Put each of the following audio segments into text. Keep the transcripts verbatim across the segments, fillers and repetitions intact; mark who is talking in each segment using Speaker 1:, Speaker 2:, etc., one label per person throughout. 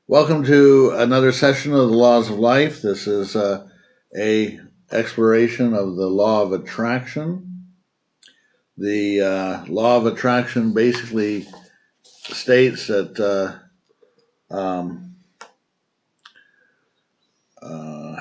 Speaker 1: Welcome to another session of the Laws of Life. This is uh, a exploration of the law of attraction. The uh, law of attraction basically states that uh, um, uh,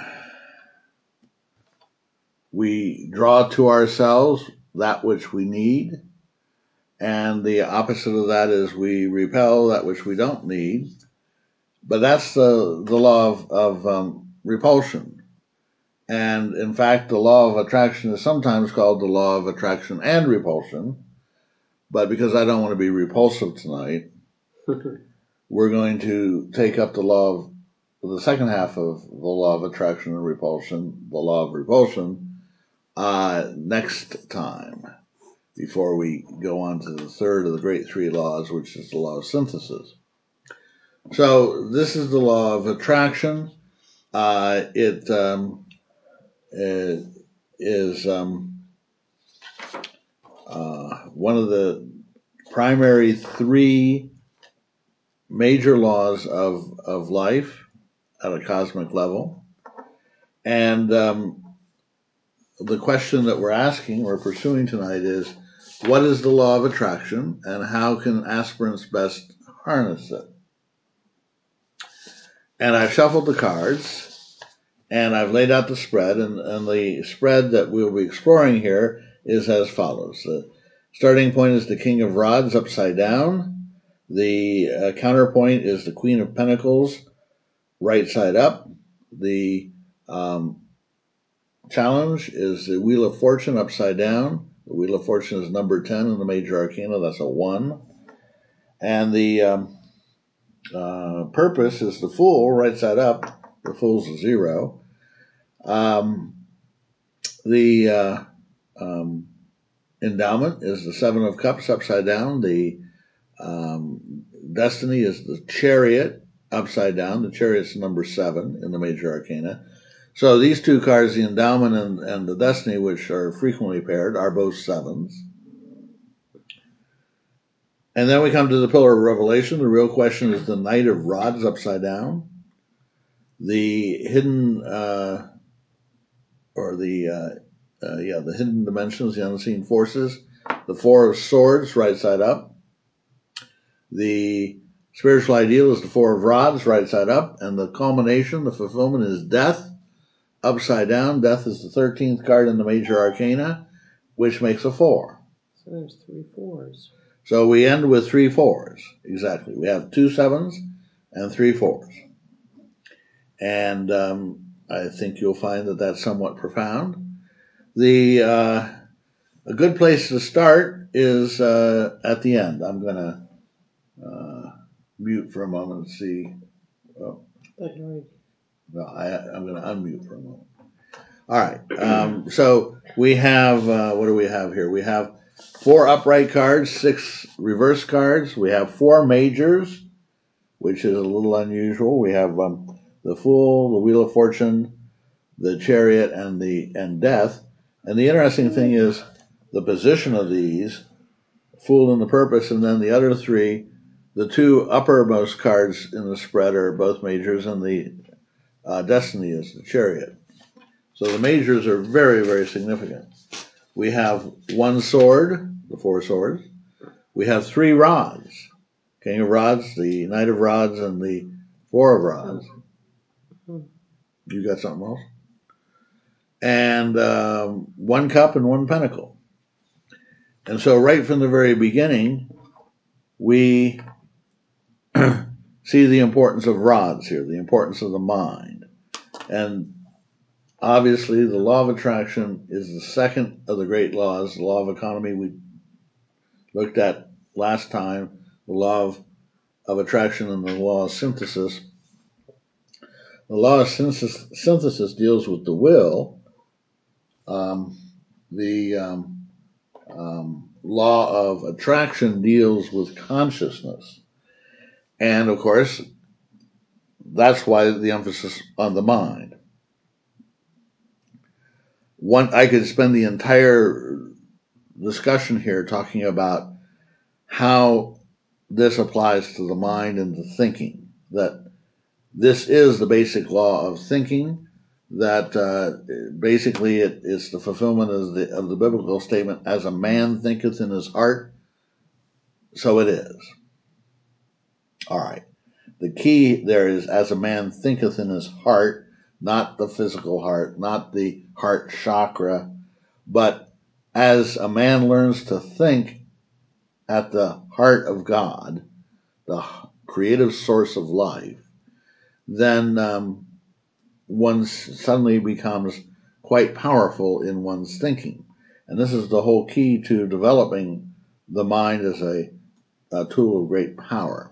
Speaker 1: we draw to ourselves that which we need, and the opposite of that is we repel that which we don't need. But that's the the law of, of um, repulsion. And in fact, the law of attraction is sometimes called the law of attraction and repulsion. But because I don't want to be repulsive tonight, we're going to take up the law of the second half of the law of attraction and repulsion, the law of repulsion, uh, next time, before we go on to the third of the great three laws, which is the law of synthesis. So this is the law of attraction. Uh, it um, is um, uh, one of the primary three major laws of, of life at a cosmic level. And um, the question that we're asking, we're pursuing tonight is, what is the law of attraction and how can aspirants best harness it? And I've shuffled the cards and I've laid out the spread, and, and the spread that we'll be exploring here is as follows. The starting point is the King of Rods upside down. The uh, counterpoint is the Queen of Pentacles right side up. The um, challenge is the Wheel of Fortune upside down. The Wheel of Fortune is number ten in the major arcana. That's a one. And the um, uh, purpose is the Fool right side up. The Fool's a zero. Um, the uh, um, endowment is the Seven of Cups upside down. The um, destiny is the Chariot upside down. The Chariot's number seven in the major arcana. So these two cards, the endowment and, and the destiny, which are frequently paired, are both sevens. And then we come to the Pillar of Revelation. The real question is the Knight of Rods upside down. The hidden, uh, or the, uh, uh, yeah, the hidden dimensions, the unseen forces. The Four of Swords right side up. The spiritual ideal is the Four of Rods right side up. And the culmination, the fulfillment, is Death upside down. Death is the thirteenth card in the major arcana, which makes a four.
Speaker 2: So there's three fours.
Speaker 1: So we end with three fours. Exactly. We have two sevens and three fours. And um, I think you'll find that that's somewhat profound. The uh, a good place to start is uh, at the end. I'm going to uh, mute for a moment and see. Oh, no, I, I'm going to unmute for a moment. All right. Um, so we have, uh, what do we have here? We have four upright cards, six reverse cards. We have four majors, which is a little unusual. We have um, the Fool, the Wheel of Fortune, the Chariot, and the and Death. And the interesting thing is the position of these, Fool and the Purpose, and then the other three, the two uppermost cards in the spread are both majors, and the uh, Destiny is the Chariot. So the majors are very, very significant. We have one sword, the Four Swords. We have three rods, King of Rods, the Knight of Rods, and the Four of Rods. You got something else? And um, one cup and one pentacle. And so right from the very beginning, we see the importance of rods here, the importance of the mind. And obviously, the law of attraction is the second of the great laws. The law of economy we looked at last time, the law of, of attraction and the law of synthesis. The law of synthesis, synthesis deals with the will. Um, the um, um, law of attraction deals with consciousness. And of course, that's why the emphasis on the mind. One, I could spend the entire discussion here talking about how this applies to the mind and the thinking, that this is the basic law of thinking, that uh, basically it is the fulfillment of the, of the biblical statement, as a man thinketh in his heart, so it is. All right. The key there is, as a man thinketh in his heart, not the physical heart, not the heart chakra, but as a man learns to think at the heart of God, the creative source of life, then um, one suddenly becomes quite powerful in one's thinking. And this is the whole key to developing the mind as a, a tool of great power.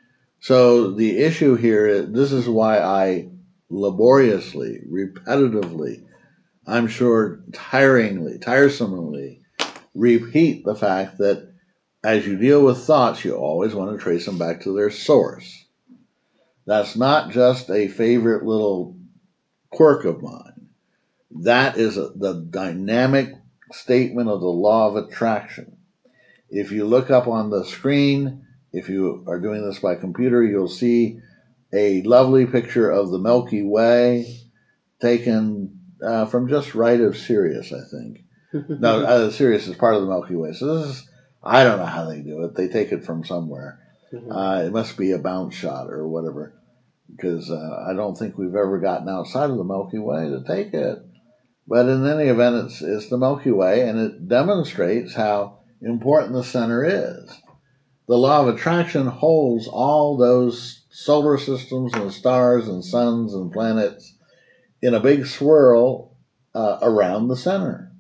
Speaker 1: So the issue here is, this is why I laboriously, repetitively, I'm sure tiringly, tiresomely repeat the fact that as you deal with thoughts, you always want to trace them back to their source. That's not just a favorite little quirk of mine. That is a, the dynamic statement of the law of attraction. If you look up on the screen, if you are doing this by computer, you'll see a lovely picture of the Milky Way taken uh, from just right of Sirius, I think. No, uh, Sirius is part of the Milky Way. So this is, I don't know how they do it. They take it from somewhere. Mm-hmm. Uh, it must be a bounce shot or whatever, because uh, I don't think we've ever gotten outside of the Milky Way to take it. But in any event, it's, it's the Milky Way, and it demonstrates how important the center is. The law of attraction holds all those solar systems and stars and suns and planets in a big swirl uh, around the center.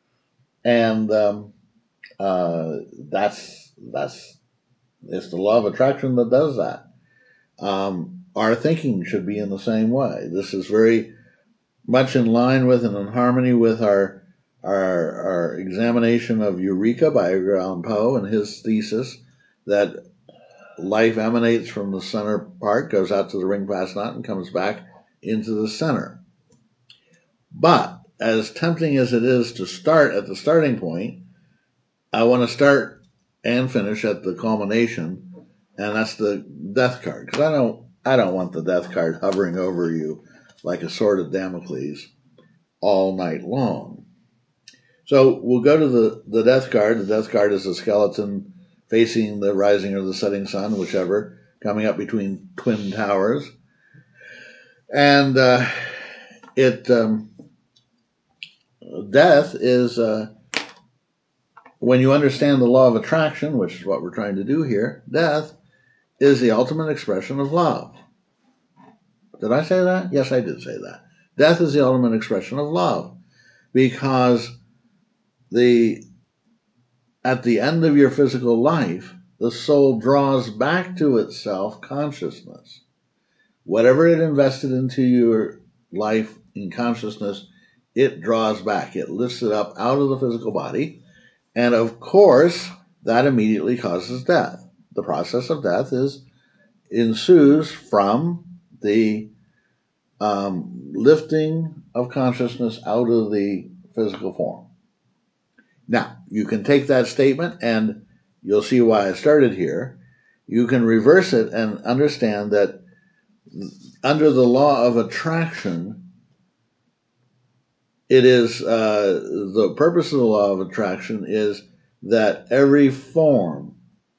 Speaker 1: And um, uh, that's, that's, it's the law of attraction that does that. Um, our thinking should be in the same way. This is very much in line with and in harmony with our our, our examination of Eureka by Edgar Allan Poe and his thesis that life emanates from the center part, goes out to the ring past knot, and comes back into the center. But as tempting as it is to start at the starting point, I want to start and finish at the culmination, and that's the death card. Because I don't, I don't want the death card hovering over you like a sword of Damocles all night long. So we'll go to the, the death card. The death card is a skeleton facing the rising or the setting sun, whichever, coming up between twin towers. And uh, it um, death is, uh, when you understand the law of attraction, which is what we're trying to do here, death is the ultimate expression of love. Did I say that? Yes, I did say that. Death is the ultimate expression of love, because the at the end of your physical life, the soul draws back to itself consciousness. Whatever it invested into your life in consciousness, it draws back. It lifts it up out of the physical body. And of course, that immediately causes death. The process of death is ensues from the um, lifting of consciousness out of the physical form. Now, you can take that statement, and you'll see why I started here. You can reverse it and understand that under the law of attraction, it is uh, the purpose of the law of attraction is that every form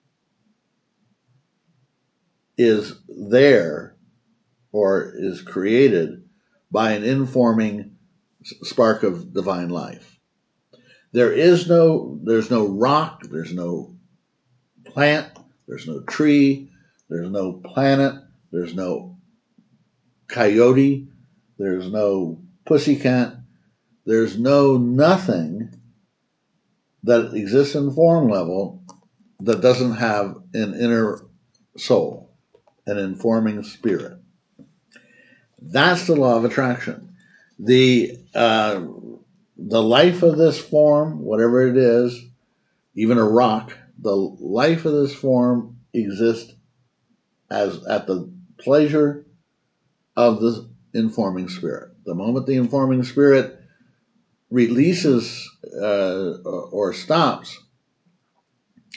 Speaker 1: is there or is created by an informing spark of divine life. There is no, there's no rock, there's no plant, there's no tree, there's no planet, there's no coyote, there's no pussycat, there's no nothing that exists in form level that doesn't have an inner soul, an informing spirit. That's the law of attraction. The uh, the life of this form, whatever it is, even a rock, the life of this form exists as at the pleasure of the informing spirit. The moment the informing spirit releases uh, or stops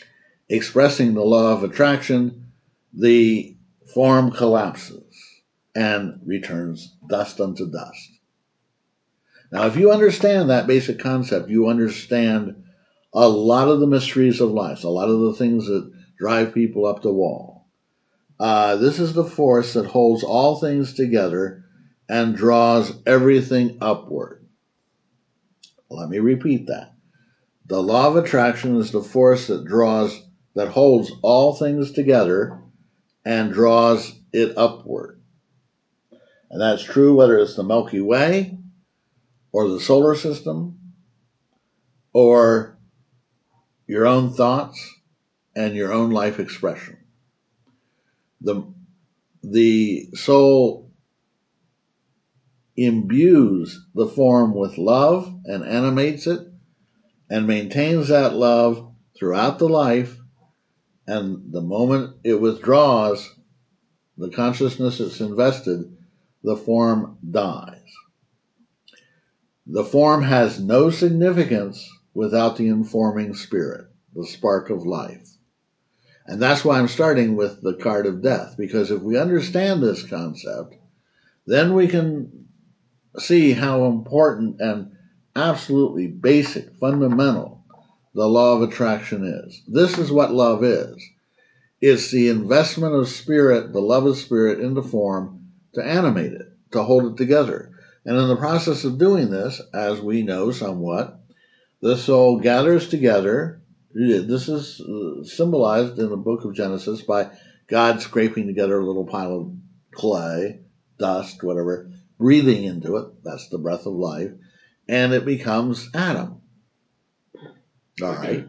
Speaker 1: expressing the law of attraction, the form collapses and returns dust unto dust. Now, if you understand that basic concept, you understand a lot of the mysteries of life, a lot of the things that drive people up the wall. Uh, this is the force that holds all things together and draws everything upward. Let me repeat that. The law of attraction is the force that draws, that holds all things together and draws it upward. And that's true whether it's the Milky Way or the solar system or your own thoughts and your own life expression. The, the soul imbues the form with love and animates it and maintains that love throughout the life, and the moment it withdraws the consciousness it's invested, the form dies. The form has no significance without the informing spirit, the spark of life. And that's why I'm starting with the card of death, because if we understand this concept, then we can see how important and absolutely basic, fundamental the law of attraction is. This is what love is. It's the investment of spirit, the love of spirit, into form to animate it, to hold it together. And in the process of doing this, as we know somewhat, the soul gathers together. This is symbolized in the book of Genesis by God scraping together a little pile of clay, dust, whatever, breathing into it. That's the breath of life. And it becomes Adam. All right.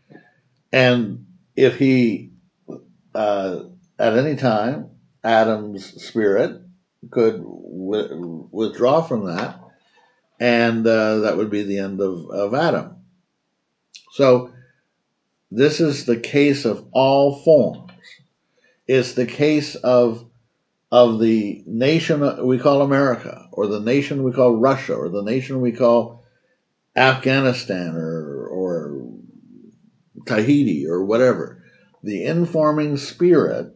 Speaker 1: And if he, uh, at any time, Adam's spirit could w- withdraw from that, and uh, that would be the end of, of Adam. So this is the case of all forms. It's the case of of the nation we call America, or the nation we call Russia, or the nation we call Afghanistan, or or Tahiti, or whatever. The informing spirit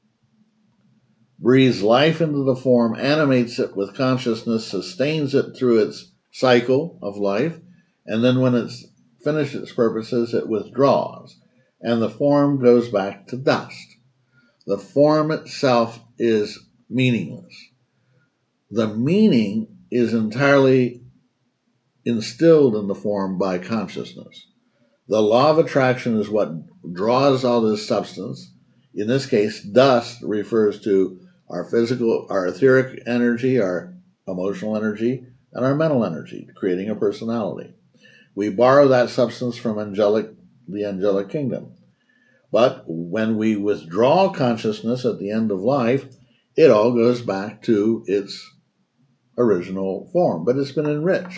Speaker 1: breathes life into the form, animates it with consciousness, sustains it through its cycle of life, and then when it's finished its purposes, it withdraws, and the form goes back to dust. The form itself is meaningless. The meaning is entirely instilled in the form by consciousness. The law of attraction is what draws all this substance. In this case, dust refers to our physical, our etheric energy, our emotional energy, and our mental energy, creating a personality. We borrow that substance from angelic, the angelic kingdom. But when we withdraw consciousness at the end of life, it all goes back to its original form, but it's been enriched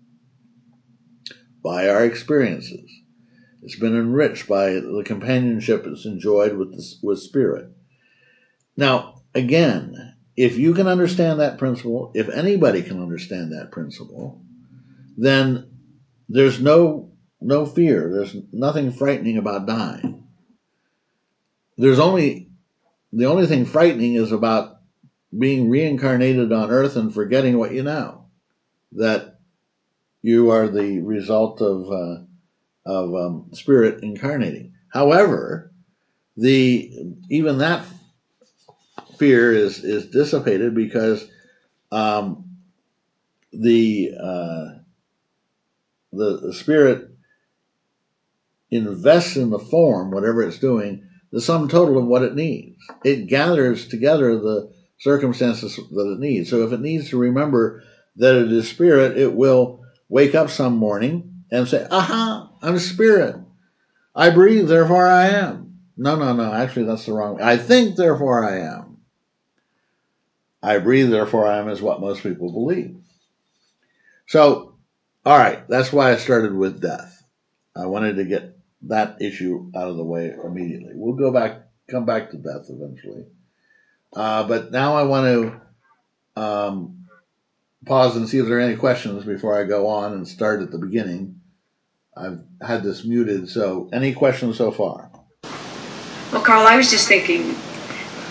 Speaker 1: by our experiences. It's been enriched by the companionship it's enjoyed with the, with spirit. Now, again, if you can understand that principle, if anybody can understand that principle, then there's no no fear. There's nothing frightening about dying. There's only the only thing frightening is about being reincarnated on Earth and forgetting what you know. That you are the result of uh, of um, spirit incarnating. However, the even that fear is is dissipated because um, the, uh, the the spirit invests in the form, whatever it's doing, the sum total of what it needs. It gathers together the circumstances that it needs. So if it needs to remember that it is spirit, it will wake up some morning and say, "Aha, I'm spirit. I breathe, therefore I am." No, no, no. Actually, that's the wrong way. I think, therefore I am. I breathe, therefore I am is what most people believe. So, all right, that's why I started with death. I wanted to get that issue out of the way immediately. We'll go back, come back to death eventually. Uh, but now I want to um, pause and see if there are any questions before I go on and start at the beginning. I've had this muted, so any questions so far?
Speaker 3: Well, Carl, I was just thinking,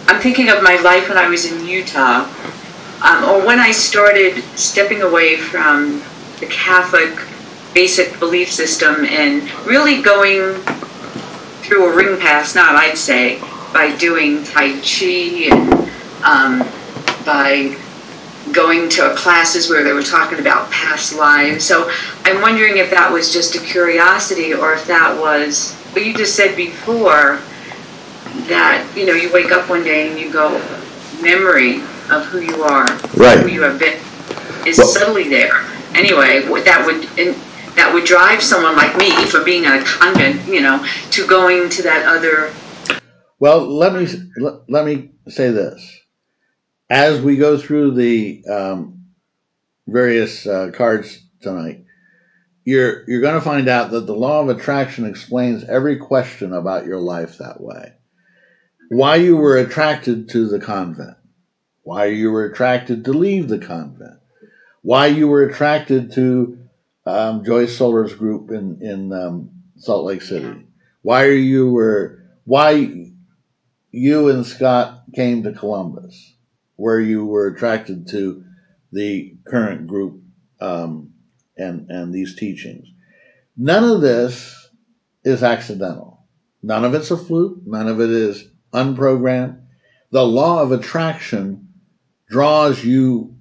Speaker 3: I'm thinking of my life when I was in Utah, um, or when I started stepping away from the Catholic basic belief system and really going through a ring pass, not I'd say, by doing Tai Chi and um, by going to classes where they were talking about past lives. So I'm wondering if that was just a curiosity or if that was what you just said before, that, you know, you wake up one day and you go, memory of who you are,
Speaker 1: right.
Speaker 3: who you have been, is
Speaker 1: well,
Speaker 3: subtly there. Anyway, that would that would drive someone like me, from being in a convent, you know, to going to that other.
Speaker 1: Well, let me let, let me say this. As we go through the um, various uh, cards tonight, you're you're going to find out that the law of attraction explains every question about your life that way. Why you were attracted to the convent, why you were attracted to leave the convent, why you were attracted to um, Joyce Solar's group in in um, Salt Lake City, why you were why you and Scott came to Columbus, where you were attracted to the current group um, and and these teachings. None of this is accidental. None of it's a fluke. None of it is unprogrammed. The law of attraction draws you,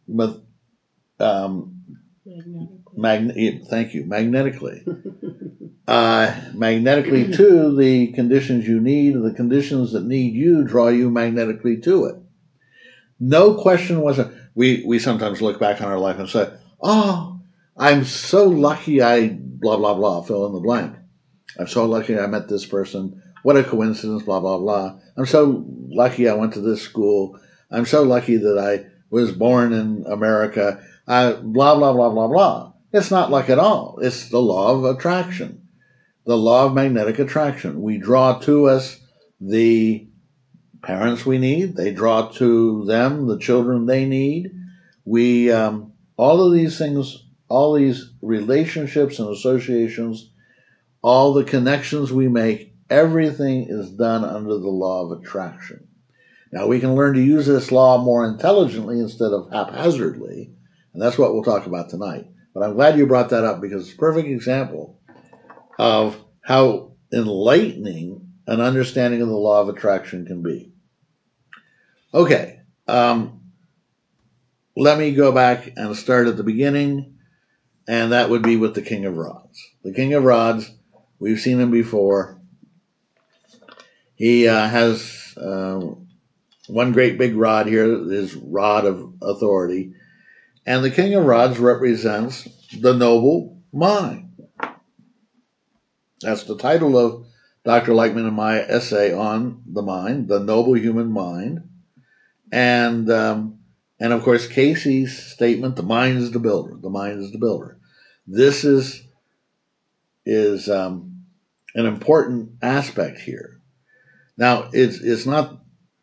Speaker 1: um, mag- thank you, magnetically, uh, magnetically to the conditions you need, and the conditions that need you draw you magnetically to it. No question was a, we, we sometimes look back on our life and say, oh, I'm so lucky I blah, blah, blah, fill in the blank. I'm so lucky I met this person. What a coincidence, blah, blah, blah. I'm so lucky I went to this school. I'm so lucky that I was born in America. I, blah, blah, blah, blah, blah. It's not luck at all. It's the law of attraction, the law of magnetic attraction. We draw to us the parents we need. They draw to them the children they need. We, um, all of these things, all these relationships and associations, all the connections we make, everything is done under the law of attraction. Now, we can learn to use this law more intelligently instead of haphazardly, and that's what we'll talk about tonight. But I'm glad you brought that up, because it's a perfect example of how enlightening an understanding of the law of attraction can be. Okay, um, let me go back and start at the beginning, and that would be with the King of Rods. The King of Rods, we've seen him before. He uh, has uh, one great big rod here, his rod of authority. And the King of Rods represents the noble mind. That's the title of Doctor Lightman and my essay on the mind, the noble human mind. And, um, and of course, Casey's statement, the mind is the builder. The mind is the builder. This is, is um, an important aspect here. Now, it's, it's not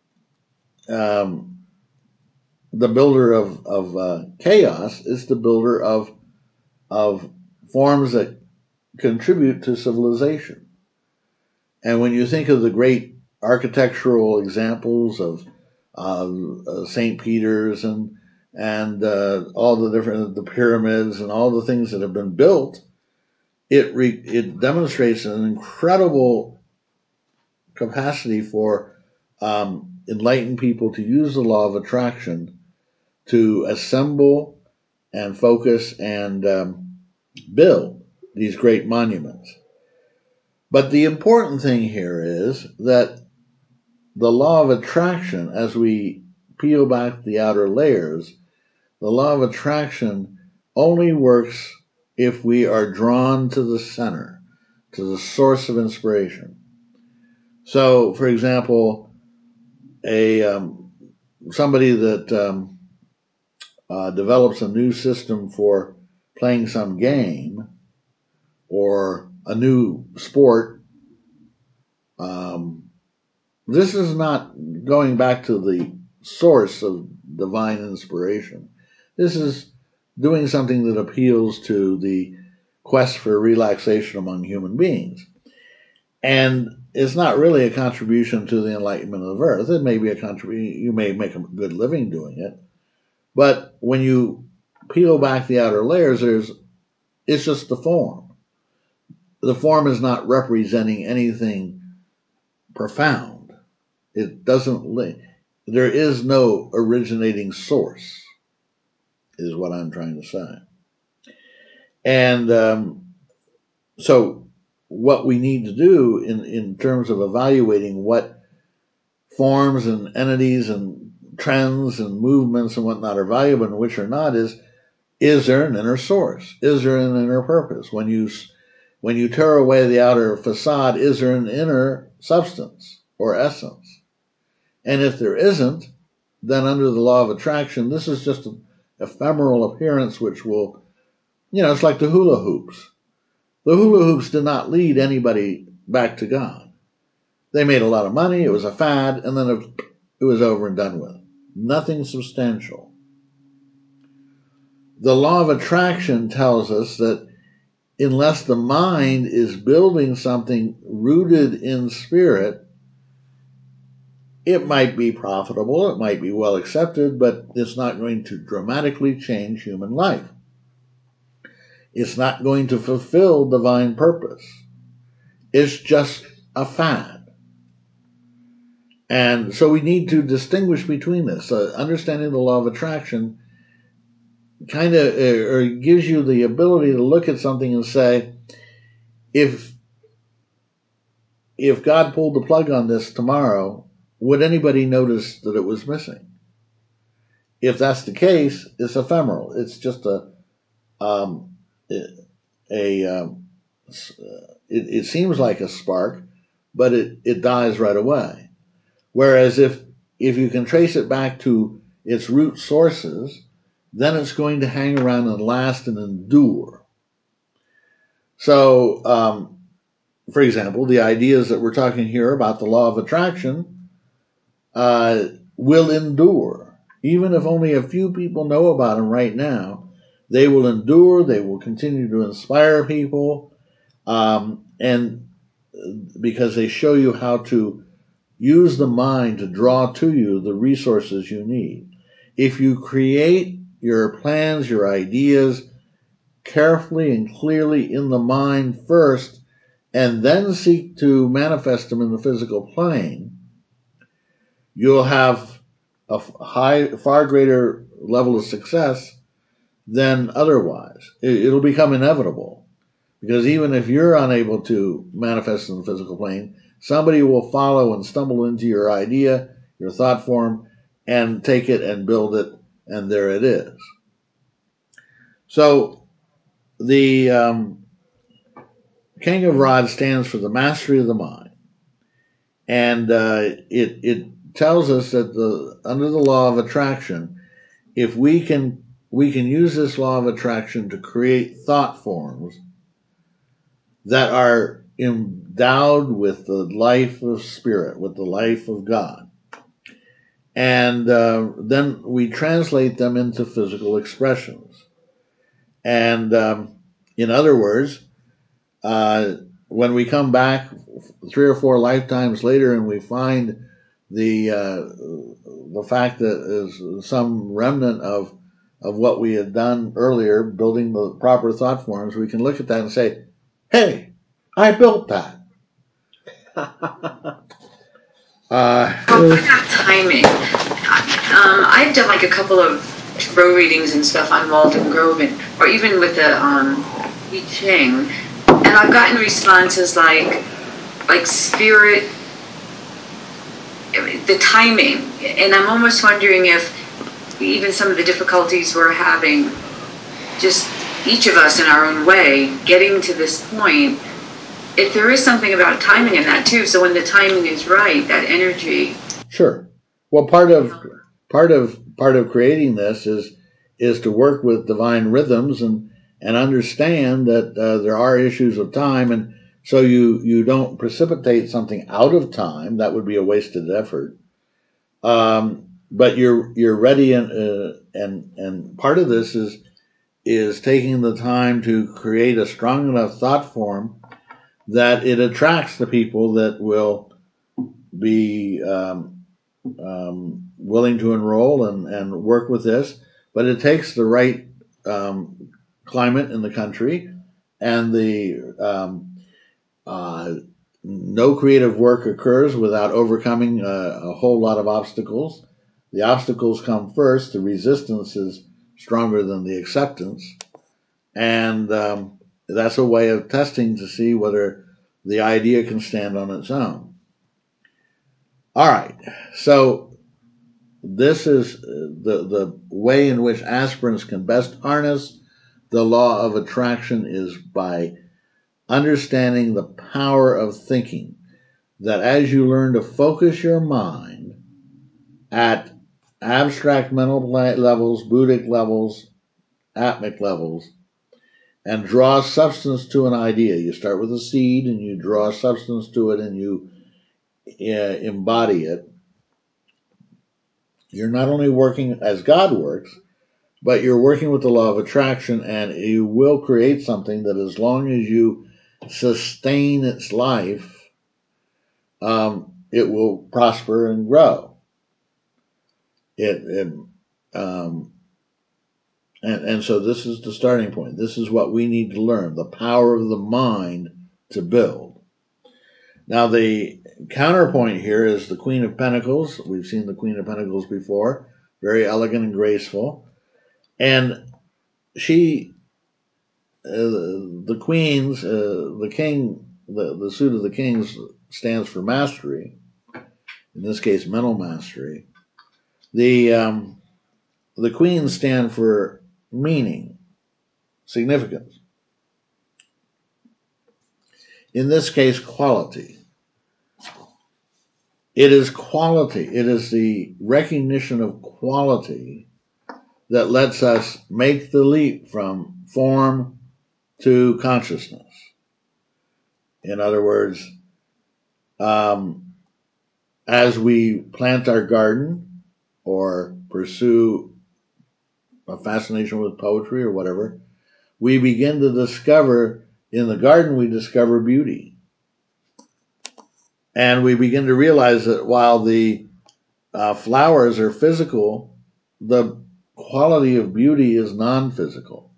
Speaker 1: um, the builder of, of uh, chaos, it's the builder of, of forms that contribute to civilization. And when you think of the great architectural examples of uh, uh, Saint Peter's and and uh, all the different the pyramids and all the things that have been built, it re, it demonstrates an incredible capacity for um, enlightened people to use the law of attraction to assemble and focus and um, build these great monuments. But the important thing here is that the law of attraction, as we peel back the outer layers, the law of attraction only works if we are drawn to the center, to the source of inspiration. So, for example, a um, somebody that um, uh, develops a new system for playing some game or a new sport, um, this is not going back to the source of divine inspiration. This is doing something that appeals to the quest for relaxation among human beings. And it's not really a contribution to the enlightenment of earth. It may be a contribution. You may make a good living doing it. But when you peel back the outer layers, there's it's just the form. The form is not representing anything profound. It doesn't link. There is no originating source, is what I'm trying to say. And um, so what we need to do in, in terms of evaluating what forms and entities and trends and movements and whatnot are valuable and which are not is, is there an inner source? Is there an inner purpose? When you, when you tear away the outer facade, is there an inner substance or essence? And if there isn't, then under the law of attraction, this is just an ephemeral appearance which will, you know, it's like the hula hoops. The hula hoops did not lead anybody back to God. They made a lot of money, it was a fad, and then it, it was over and done with. Nothing substantial. The law of attraction tells us that unless the mind is building something rooted in spirit, it might be profitable, it might be well accepted, but it's not going to dramatically change human life. It's not going to fulfill divine purpose. It's just a fad. And so we need to distinguish between this. Uh, understanding the law of attraction kind of uh, or gives you the ability to look at something and say, if if God pulled the plug on this tomorrow, would anybody notice that it was missing? If that's the case, it's ephemeral. It's just a um, a um, it, it seems like a spark, but it, it dies right away. Whereas if if you can trace it back to its root sources, then it's going to hang around and last and endure. So, um, for example, the ideas that we're talking here about the law of attraction uh, will endure. Even if only a few people know about them right now, they will endure, they will continue to inspire people, um, and because they show you how to use the mind to draw to you the resources you need. If you create your plans, your ideas carefully and clearly in the mind first, and then seek to manifest them in the physical plane, you'll have a high, far greater level of success than otherwise. It'll become inevitable. Because even if you're unable to manifest in the physical plane, somebody will follow and stumble into your idea, your thought form, and take it and build it, and there it is. So the um, King of Rods stands for the mastery of the mind. And uh, it, it tells us that the under the law of attraction, if we can we can use this law of attraction to create thought forms that are endowed with the life of spirit, with the life of God. And uh, then we translate them into physical expressions. And um, in other words, uh, when we come back three or four lifetimes later and we find the uh, the fact that is some remnant of of what we had done earlier, building the proper thought forms, we can look at that and say, hey, I built that. uh,
Speaker 3: Talking about timing, um, I've done like a couple of tarot readings and stuff on Walden Grove, and, or even with the um, I Ching, and I've gotten responses like, like spirit, the timing, and I'm almost wondering if even some of the difficulties we're having, just each of us in our own way, getting to this point, if there is something about timing in that too. So when the timing is right, that energy.
Speaker 1: Sure. Well, part of part of part of creating this is is to work with divine rhythms and and understand that uh, there are issues of time, and so you you don't precipitate something out of time. That would be a wasted effort. Um, but you're you're ready, and uh, and and part of this is is taking the time to create a strong enough thought form that it attracts the people that will be um, um, willing to enroll and, and work with this. But it takes the right um, climate in the country, and the um, uh, no creative work occurs without overcoming a, a whole lot of obstacles. The obstacles come first. The resistance is stronger than the acceptance. And um, that's a way of testing to see whether the idea can stand on its own. All right. So this is the, the way in which aspirants can best harness the law of attraction is by understanding the power of thinking. That as you learn to focus your mind at abstract mental levels, Buddhic levels, atmic levels, and draw substance to an idea. You start with a seed and you draw substance to it and you uh, embody it. You're not only working as God works, but you're working with the law of attraction, and you will create something that, as long as you sustain its life, um, it will prosper and grow. It, it um, and, and so this is the starting point. This is what we need to learn, the power of the mind to build. Now, the counterpoint here is the Queen of Pentacles. We've seen the Queen of Pentacles before, very elegant and graceful. And she, uh, the Queen's, uh, the King, the, the suit of the Kings stands for mastery, in this case, mental mastery. The, um, the Queens stand for meaning, significance. In this case, quality. It is quality. It is the recognition of quality that lets us make the leap from form to consciousness. In other words, um, as we plant our garden or pursue a fascination with poetry or whatever, we begin to discover, in the garden, we discover beauty. And we begin to realize that while the uh, flowers are physical, the quality of beauty is non-physical.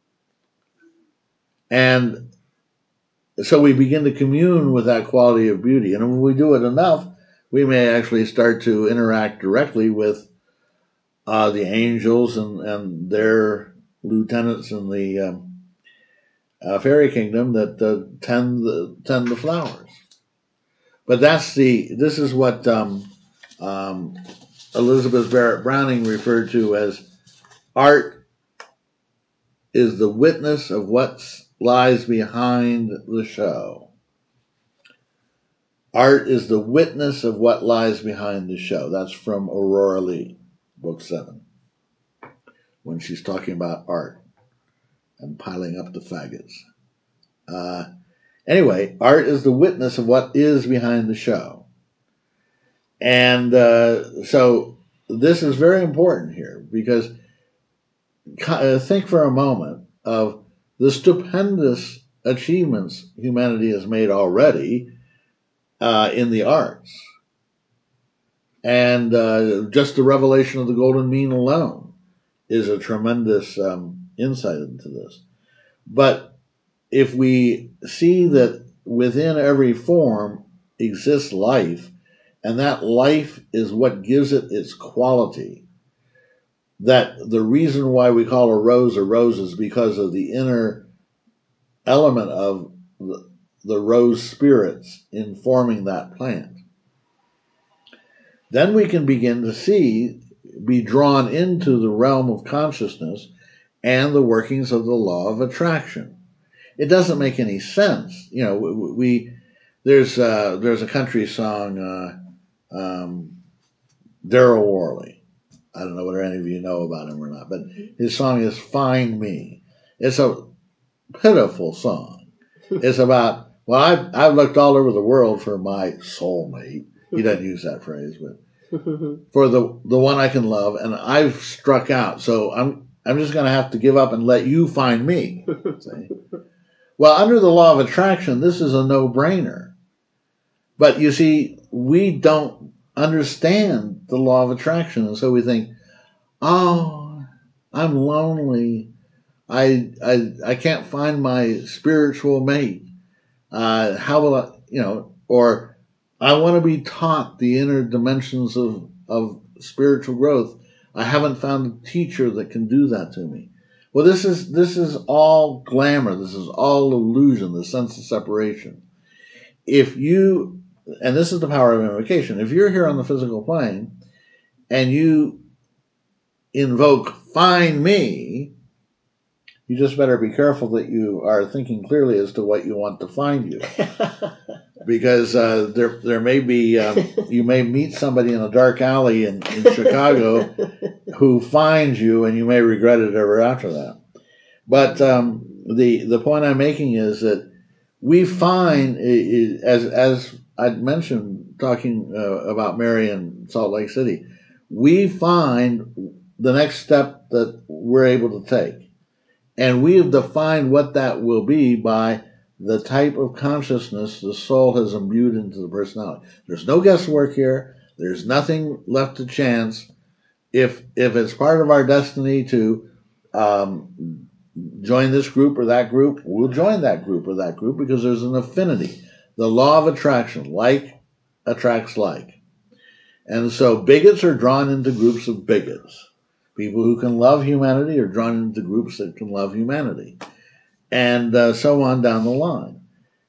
Speaker 1: And so we begin to commune with that quality of beauty. And when we do it enough, we may actually start to interact directly with uh, the angels and, and their lieutenants in the um, uh, fairy kingdom that uh, tend the tend the flowers. But that's the this is what um, um, Elizabeth Barrett Browning referred to as art is the witness of what lies behind the show. Art is the witness of what lies behind the show. That's from Aurora Leigh, book seven, when she's talking about art and piling up the faggots. Uh, anyway, art is the witness of what is behind the show. And uh, so this is very important here, because uh, think for a moment of the stupendous achievements humanity has made already uh, in the arts. And uh, just the revelation of the golden mean alone is a tremendous um, insight into this. But if we see that within every form exists life, and that life is what gives it its quality, that the reason why we call a rose a rose is because of the inner element of the, the rose spirits in forming that plant. Then we can begin to see, be drawn into the realm of consciousness and the workings of the law of attraction. It doesn't make any sense. You know, we, we there's uh, there's a country song, uh, um, Daryl Worley. I don't know whether any of you know about him or not, but his song is Find Me. It's a pitiful song. It's about, well, I've, I've looked all over the world for my soulmate. He doesn't use that phrase, but for the the one I can love, and I've struck out. So I'm I'm just going to have to give up and let you find me. See? Well, under the law of attraction, this is a no-brainer. But you see, we don't understand the law of attraction, and so we think, oh, I'm lonely. I I I can't find my spiritual mate. Uh, how will I, you know, or I want to be taught the inner dimensions of, of spiritual growth. I haven't found a teacher that can do that to me. Well, this is this is all glamour. This is all illusion, the sense of separation. If you, and this is the power of invocation, if you're here on the physical plane and you invoke find me, you just better be careful that you are thinking clearly as to what you want to find you. Because uh, there there may be, um, you may meet somebody in a dark alley in, in Chicago who finds you, and you may regret it ever after that. But um, the the point I'm making is that we find, as as I mentioned, talking uh, about Mary in Salt Lake City, we find the next step that we're able to take. And we have defined what that will be by the type of consciousness the soul has imbued into the personality. There's no guesswork here. There's nothing left to chance. If if it's part of our destiny to um, join this group or that group, we'll join that group or that group because there's an affinity. The law of attraction, like attracts like. And so bigots are drawn into groups of bigots. People who can love humanity are drawn into groups that can love humanity. And uh, so on down the line.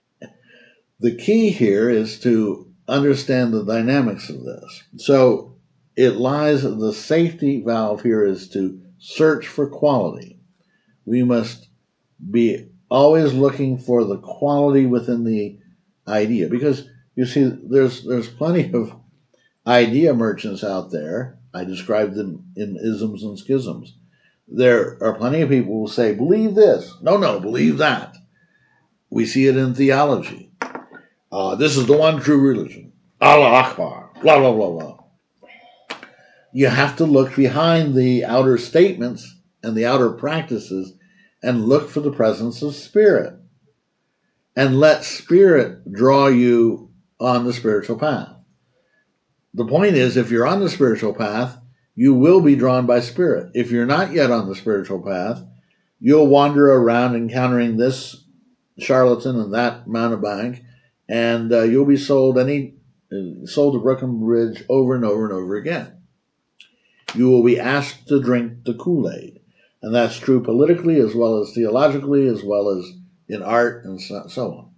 Speaker 1: The key here is to understand the dynamics of this. So it lies, the safety valve here is to search for quality. We must be always looking for the quality within the idea. Because you see, there's there's plenty of idea merchants out there. I described them in isms and schisms. There are plenty of people who say, believe this. No, no, believe that. We see it in theology. Uh, this is the one true religion. Allah Akbar. Blah, blah, blah, blah. You have to look behind the outer statements and the outer practices and look for the presence of spirit. And let spirit draw you on the spiritual path. The point is, if you're on the spiritual path, you will be drawn by spirit. If you're not yet on the spiritual path, you'll wander around encountering this charlatan and that mountebank, and uh, you'll be sold any sold to Breckenridge over and over and over again. You will be asked to drink the Kool-Aid, and that's true politically as well as theologically, as well as in art and so, so on.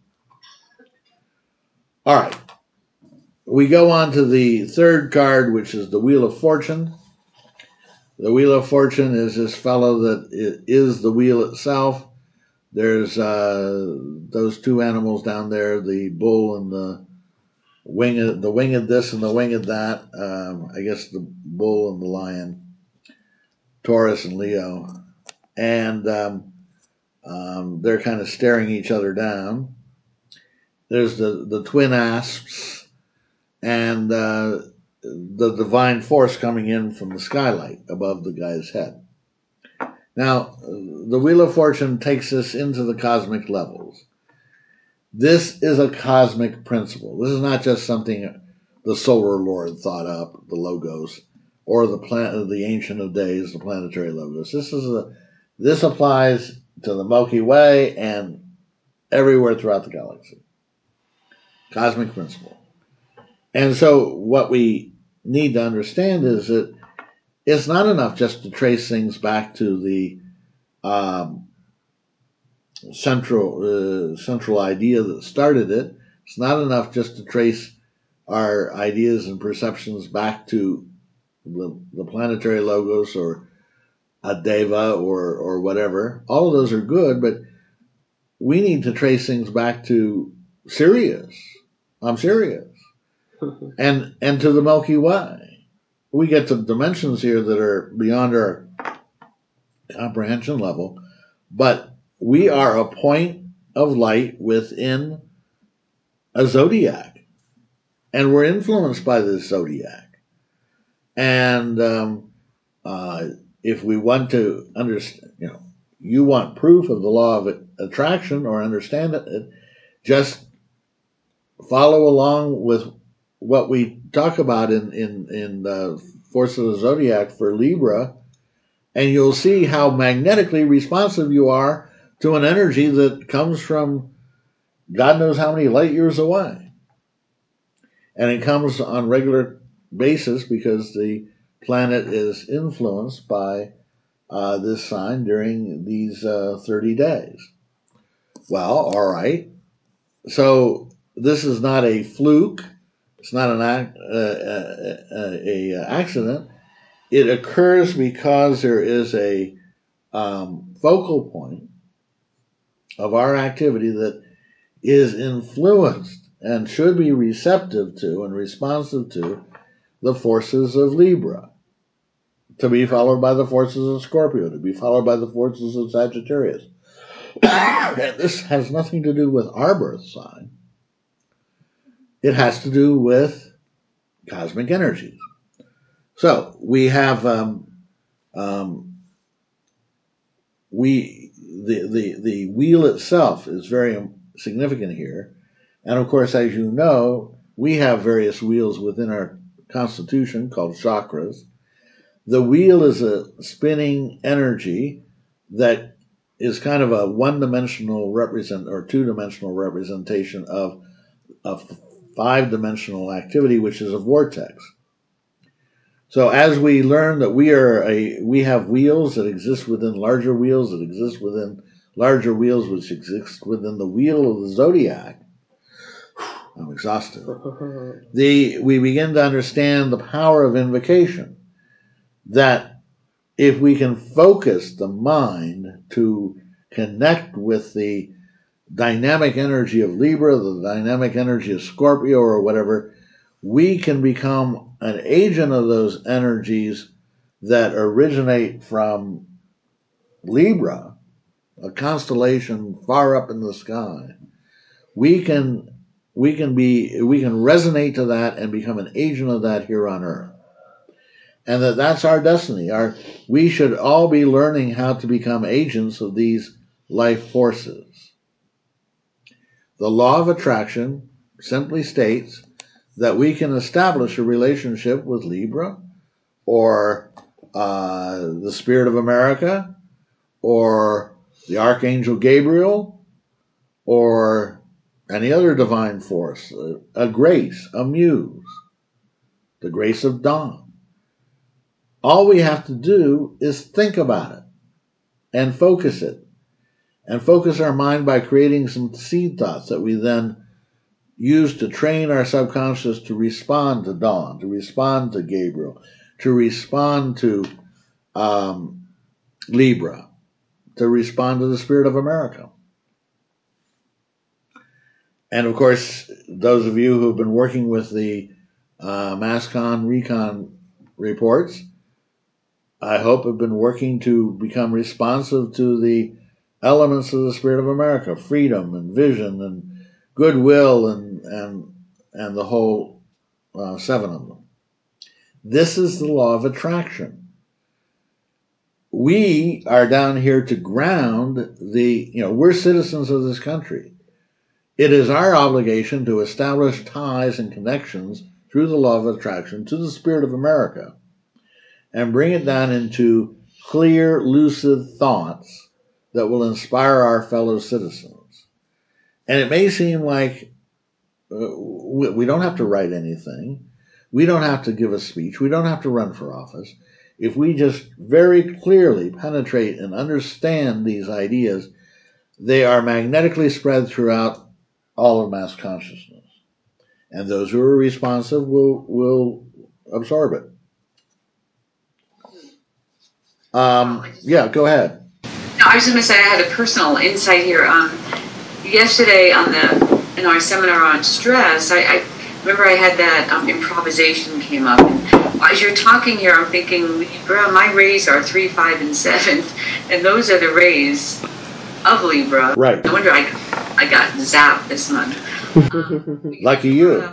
Speaker 1: All right. We go on to the third card, which is the Wheel of Fortune. The Wheel of Fortune is this fellow that is the wheel itself. There's uh, those two animals down there, the bull and the winged, the winged this and the winged that. Um, I guess the bull and the lion, Taurus and Leo. And um, um, they're kind of staring each other down. There's the, the twin asps and uh, the divine force coming in from the skylight above the guy's head. Now, the Wheel of Fortune takes us into the cosmic levels. This is a cosmic principle. This is not just something the Solar Lord thought up, the Logos, or the plan, the Ancient of Days, the planetary Logos. This is a, this applies to the Milky Way and everywhere throughout the galaxy. Cosmic principle. And so what we need to understand is that it's not enough just to trace things back to the um, central uh, central idea that started it. It's not enough just to trace our ideas and perceptions back to the, the planetary Logos or a Deva or or whatever. All of those are good, but we need to trace things back to Sirius. I'm serious. and and to the Milky Way. We get to dimensions here that are beyond our comprehension level, but we are a point of light within a zodiac, and we're influenced by this zodiac. And um, uh, if we want to understand, you know, you want proof of the law of attraction or understand it, just follow along with what we talk about in in in uh, Force of the Zodiac for Libra, and you'll see how magnetically responsive you are to an energy that comes from God knows how many light years away. And it comes on regular basis because the planet is influenced by uh, this sign during these uh, thirty days. Well, all right. So this is not a fluke. It's not an ac- uh, uh, a, a accident. It occurs because there is a um, focal point of our activity that is influenced and should be receptive to and responsive to the forces of Libra, to be followed by the forces of Scorpio, to be followed by the forces of Sagittarius. And this has nothing to do with our birth sign. It has to do with cosmic energies. So we have um, um, we the, the the wheel itself is very significant here, and of course, as you know, we have various wheels within our constitution called chakras. The wheel is a spinning energy that is kind of a one-dimensional represent or two-dimensional representation of a five-dimensional activity, which is a vortex. So as we learn that we are a we have wheels that exist within larger wheels that exist within larger wheels which exist within the wheel of the zodiac. I'm exhausted. The we begin to understand the power of invocation. That if we can focus the mind to connect with the dynamic energy of Libra, the dynamic energy of Scorpio, or whatever, we can become an agent of those energies that originate from Libra, a constellation far up in the sky. We can we can be we can resonate to that and become an agent of that here on Earth. And that that's our destiny. Our we should all be learning how to become agents of these life forces. The law of attraction simply states that we can establish a relationship with Libra or uh, the Spirit of America or the Archangel Gabriel or any other divine force, a, a grace, a muse, the grace of dawn. All we have to do is think about it and focus it and focus our mind by creating some seed thoughts that we then use to train our subconscious to respond to dawn, to respond to Gabriel, to respond to um, Libra, to respond to the Spirit of America. And of course, those of you who have been working with the uh, MassCon Recon reports, I hope have been working to become responsive to the elements of the Spirit of America, freedom and vision and goodwill and and and the whole uh, seven of them. This is the law of attraction. We are down here to ground the, you know, we're citizens of this country. It is our obligation to establish ties and connections through the law of attraction to the Spirit of America and bring it down into clear, lucid thoughts that will inspire our fellow citizens. And it may seem like uh, we don't have to write anything. We don't have to give a speech. We don't have to run for office. If we just very clearly penetrate and understand these ideas, they are magnetically spread throughout all of mass consciousness. And those who are responsive will, will absorb it. Um, yeah, go ahead.
Speaker 3: No, I was going to say I had a personal insight here. Um, yesterday on the in our seminar on stress, I, I remember I had that um, improvisation came up. And as you're talking here, I'm thinking, Libra, my rays are three, five, and seven, and those are the rays of Libra.
Speaker 1: Right.
Speaker 3: No wonder I I got zapped this month. Um,
Speaker 1: Lucky you.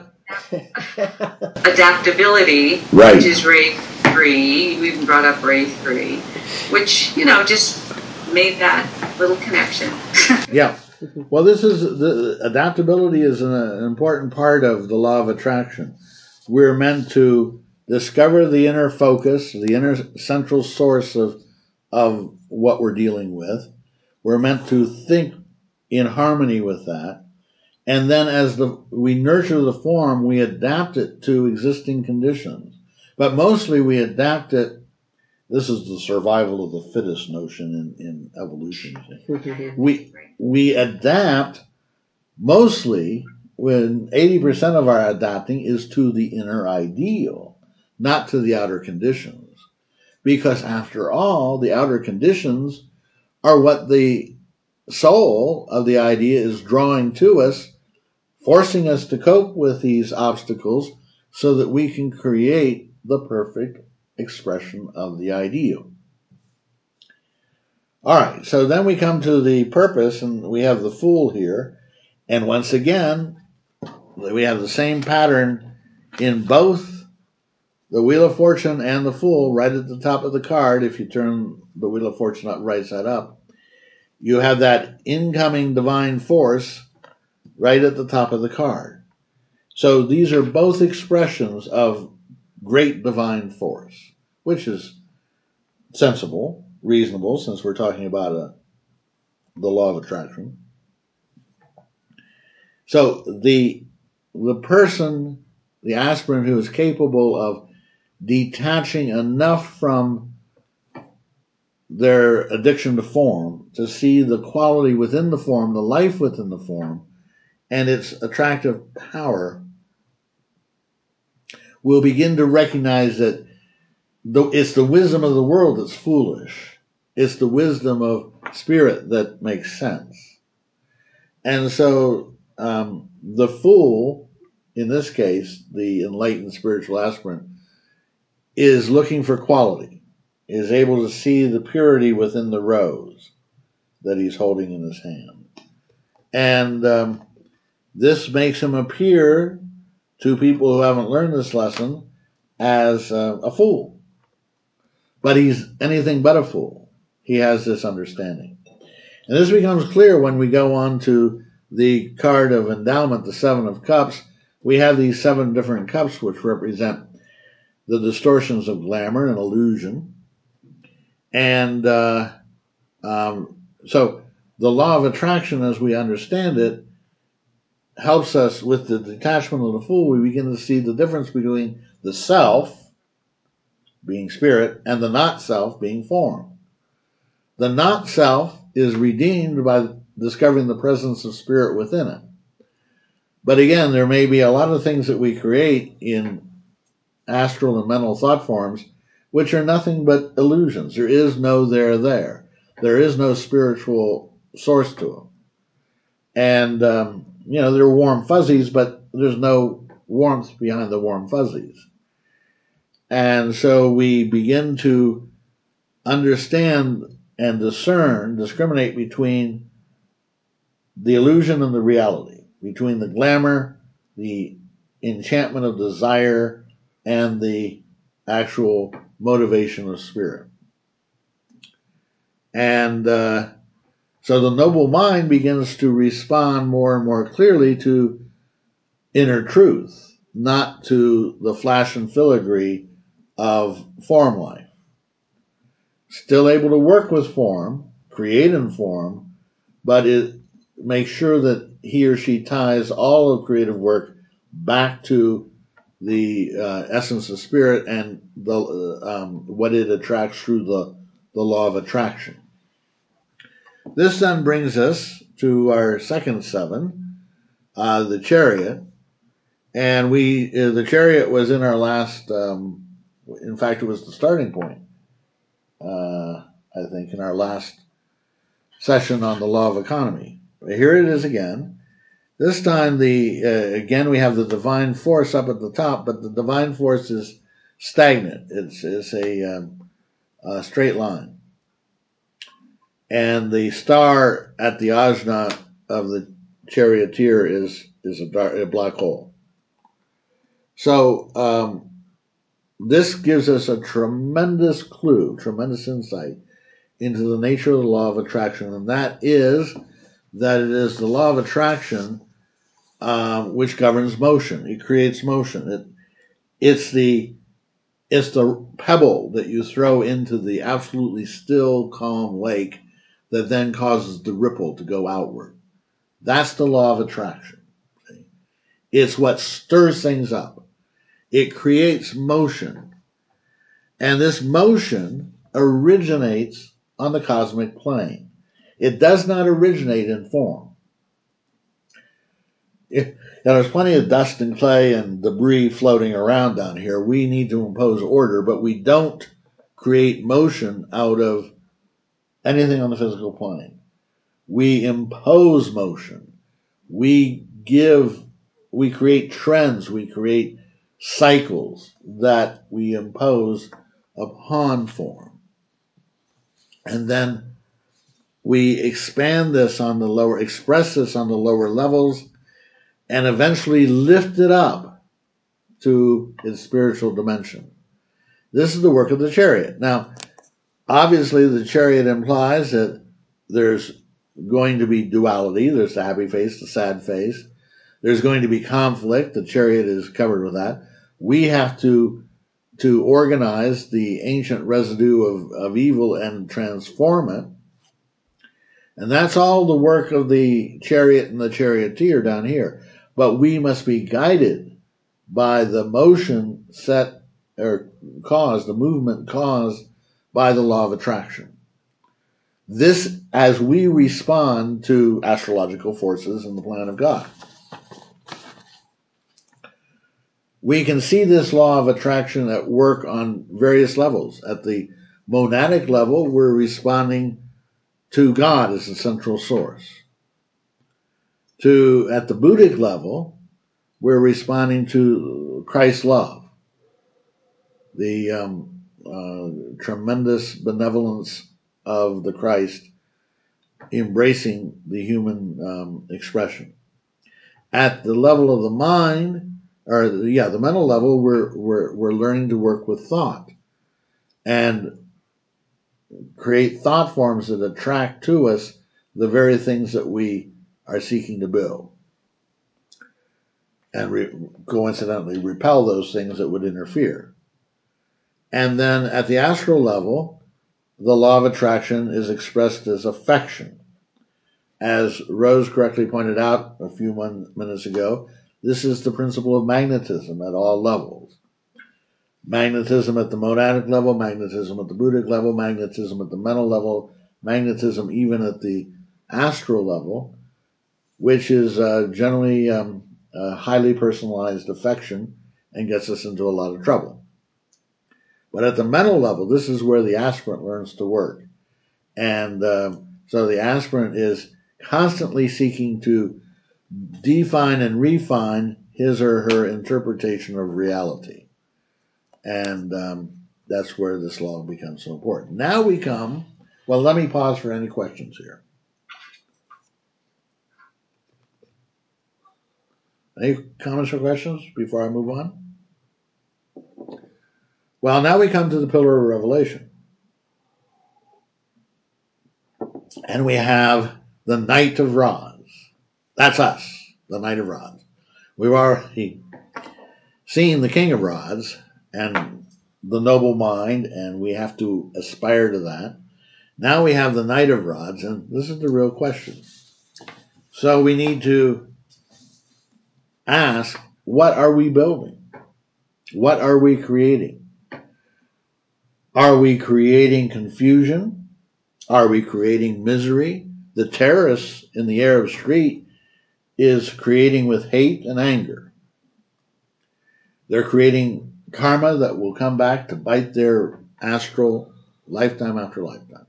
Speaker 3: Adaptability,
Speaker 1: right.
Speaker 3: Which is ray three. We even brought up ray three, which, you know, just made that little connection.
Speaker 1: Yeah. Well, this is the adaptability is an, an important part of the law of attraction. We're meant to discover the inner focus, the inner central source of of what we're dealing with. We're meant to think in harmony with that. And then as the we nurture the form, we adapt it to existing conditions. But mostly we adapt it. This is the survival of the fittest notion in, in evolution. we we adapt mostly when eighty percent of our adapting is to the inner ideal, not to the outer conditions. Because after all, the outer conditions are what the soul of the idea is drawing to us, forcing us to cope with these obstacles so that we can create the perfect expression of the ideal. All right, so then we come to the purpose, and we have the Fool here. And once again, we have the same pattern in both the Wheel of Fortune and the Fool right at the top of the card. If you turn the Wheel of Fortune up, right side up, you have that incoming divine force right at the top of the card. So these are both expressions of great divine force, which is sensible, reasonable, since we're talking about a, the law of attraction. So the the person, the aspirant who is capable of detaching enough from their addiction to form to see the quality within the form, the life within the form, and its attractive power, will begin to recognize that the, it's the wisdom of the world that's foolish. It's the wisdom of spirit that makes sense. And so um, the Fool, in this case, the enlightened spiritual aspirant, is looking for quality, is able to see the purity within the rose that he's holding in his hand. And um, this makes him appear to people who haven't learned this lesson as uh, a fool. But he's anything but a fool. He has this understanding. And this becomes clear when we go on to the card of endowment, the Seven of Cups. We have these seven different cups which represent the distortions of glamour and illusion. And uh, um, so the law of attraction, as we understand it, helps us with the detachment of the Fool. We begin to see the difference between the self, being spirit, and the not self, being form. The not self is redeemed by discovering the presence of spirit within it. But again, there may be a lot of things that we create in astral and mental thought forms which are nothing but illusions. There is no there there. There is no spiritual source to them. And, um, you know, they're warm fuzzies, but there's no warmth behind the warm fuzzies. And so we begin to understand and discern, discriminate between the illusion and the reality, between the glamour, the enchantment of desire, and the actual motivation of spirit. And uh, so the noble mind begins to respond more and more clearly to inner truth, not to the flash and filigree of form life. Still able to work with form, create in form, but it makes sure that he or she ties all of creative work back to the uh, essence of spirit and the uh, um, what it attracts through the, the law of attraction. This then brings us to our second seven, uh, the Chariot. And we, uh, the Chariot was in our last, um, in fact, it was the starting point, uh, I think, in our last session on the law of economy. Here it is again. This time, the uh, again, we have the divine force up at the top, but the divine force is stagnant. It's, it's a, um, a straight line. And the star at the ajna of the charioteer is, is a, dark, a black hole. So um, this gives us a tremendous clue, tremendous insight into the nature of the law of attraction, and that is that it is the law of attraction uh, which governs motion. It creates motion. It it's the it's the pebble that you throw into the absolutely still, calm lake that then causes the ripple to go outward. That's the law of attraction. It's what stirs things up. It creates motion. And this motion originates on the cosmic plane. It does not originate in form. If, now, there's plenty of dust and clay and debris floating around down here. We need to impose order, but we don't create motion out of anything on the physical plane. We impose motion. We give, we create trends, we create cycles that we impose upon form. And then we expand this on the lower, express this on the lower levels, and eventually lift it up to its spiritual dimension. This is the work of the chariot. Now, obviously, the chariot implies that there's going to be duality. There's the happy face, the sad face. There's going to be conflict. The chariot is covered with that. We have to to organize the ancient residue of, of evil and transform it. And that's all the work of the chariot and the charioteer down here. But we must be guided by the motion set or caused, the movement caused by the law of attraction. This as we respond to astrological forces in the plan of God. We can see this law of attraction at work on various levels. At the monadic level, we're responding to God as the central source. To at the Buddhic level, we're responding to Christ's love, the um, uh, tremendous benevolence of the Christ embracing the human um, expression. At the level of the mind, or yeah, the mental level, we're we're we're learning to work with thought and create thought forms that attract to us the very things that we are seeking to build, and re- coincidentally repel those things that would interfere. And then at the astral level, the law of attraction is expressed as affection. As Rose correctly pointed out a few minutes ago, this is the principle of magnetism at all levels. Magnetism at the monadic level, magnetism at the Buddhic level, magnetism at the mental level, magnetism even at the astral level, which is uh, generally um, a highly personalized affection and gets us into a lot of trouble. But at the mental level, this is where the aspirant learns to work. And uh, so the aspirant is constantly seeking to define and refine his or her interpretation of reality. And um, that's where this law becomes so important. Now we come, well, let me pause for any questions here. Any comments or questions before I move on? Well, now we come to the pillar of revelation. And we have the Knight of Rods. That's us, the Knight of Rods. We've already seen the King of Rods and the noble mind, and we have to aspire to that. Now we have the Knight of Rods, and this is the real question. So we need to ask, what are we building? What are we creating? Are we creating confusion? Are we creating misery? The terrorists in the Arab Street is creating with hate and anger. They're creating karma that will come back to bite their astral lifetime after lifetime.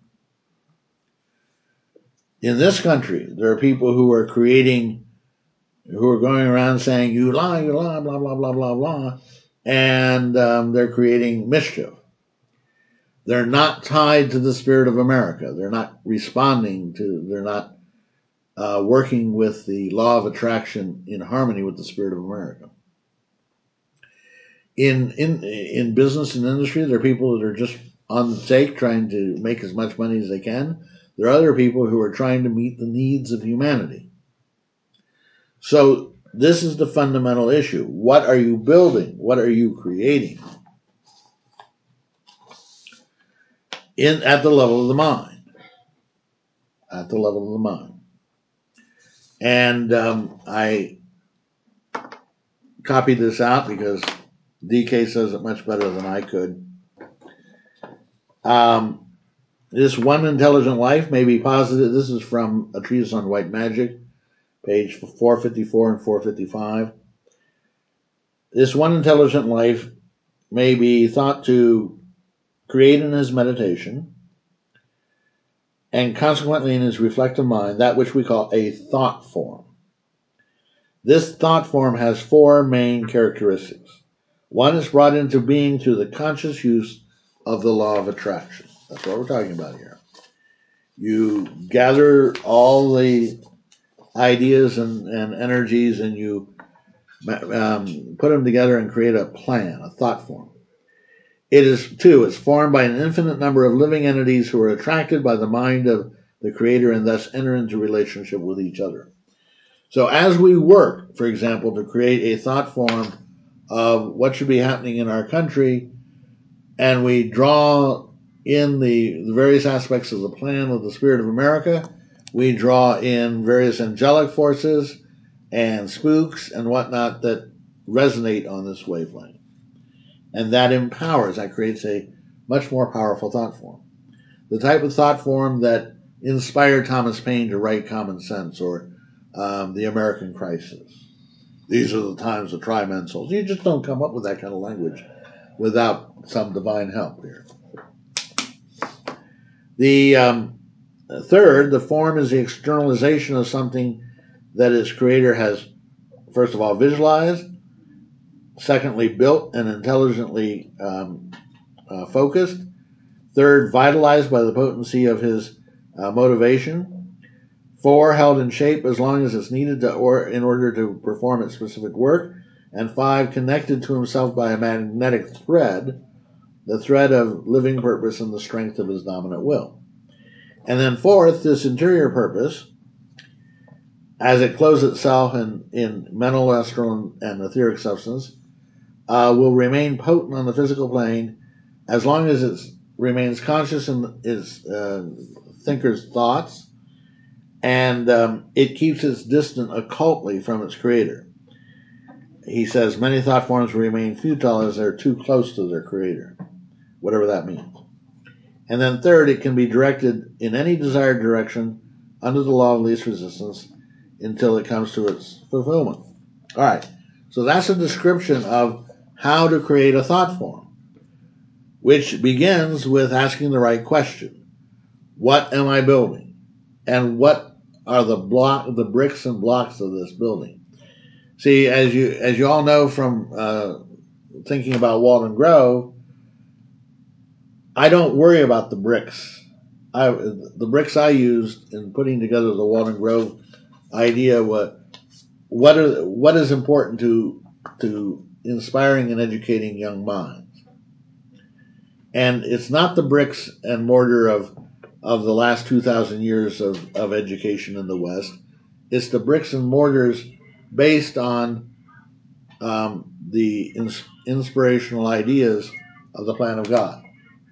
Speaker 1: In this country, there are people who are creating, who are going around saying, you lie, you lie, blah, blah, blah, blah, blah, and um, they're creating mischief. They're not tied to the spirit of America. They're not responding to, they're not uh, working with the law of attraction in harmony with the spirit of America. In, in, in business and industry, there are people that are just on the sake, trying to make as much money as they can. There are other people who are trying to meet the needs of humanity. So this is the fundamental issue. What are you building? What are you creating? In at the level of the mind. At the level of the mind. And um, I copied this out because D K says it much better than I could. Um, this one intelligent life may be posited. This is from a treatise on white magic, page four fifty-four and four fifty-five. This one intelligent life may be thought to create in his meditation and consequently in his reflective mind that which we call a thought form. This thought form has four main characteristics. One is brought into being through the conscious use of the law of attraction. That's what we're talking about here. You gather all the ideas and, and energies and you um, put them together and create a plan, a thought form. It is, two, it's formed by an infinite number of living entities who are attracted by the mind of the Creator and thus enter into relationship with each other. So as we work, for example, to create a thought form of what should be happening in our country, and we draw in the, the various aspects of the plan of the Spirit of America, we draw in various angelic forces and spooks and whatnot that resonate on this wavelength. And that empowers, that creates a much more powerful thought form. The type of thought form that inspired Thomas Paine to write Common Sense or um, The American Crisis. These are the times to try men's souls. You just don't come up with that kind of language without some divine help here. The um, third, the form is the externalization of something that its creator has, first of all, visualized, secondly, built and intelligently um, uh, focused, third, vitalized by the potency of his uh, motivation, four, held in shape as long as it's needed to, or in order to perform its specific work, and five, connected to himself by a magnetic thread, the thread of living purpose and the strength of his dominant will. And then fourth, this interior purpose, as it clothes itself in, in mental, astral, and etheric substance, uh, will remain potent on the physical plane as long as it remains conscious in its uh, thinker's thoughts, and um, it keeps its distance occultly from its creator. He says many thought forms remain futile as they're too close to their creator, whatever that means. And then third, it can be directed in any desired direction under the law of least resistance until it comes to its fulfillment. All right, so that's a description of how to create a thought form, which begins with asking the right question. What am I building? And what are the block, the bricks and blocks of this building? See, as you as you all know from uh, thinking about Walden Grove, I don't worry about the bricks. I, the bricks I used in putting together the Walden Grove idea, what what are what is important to to inspiring and educating young minds, and it's not the bricks and mortar of of the last two thousand years of, of education in the West. It's the bricks and mortars based on um, the ins- inspirational ideas of the plan of God.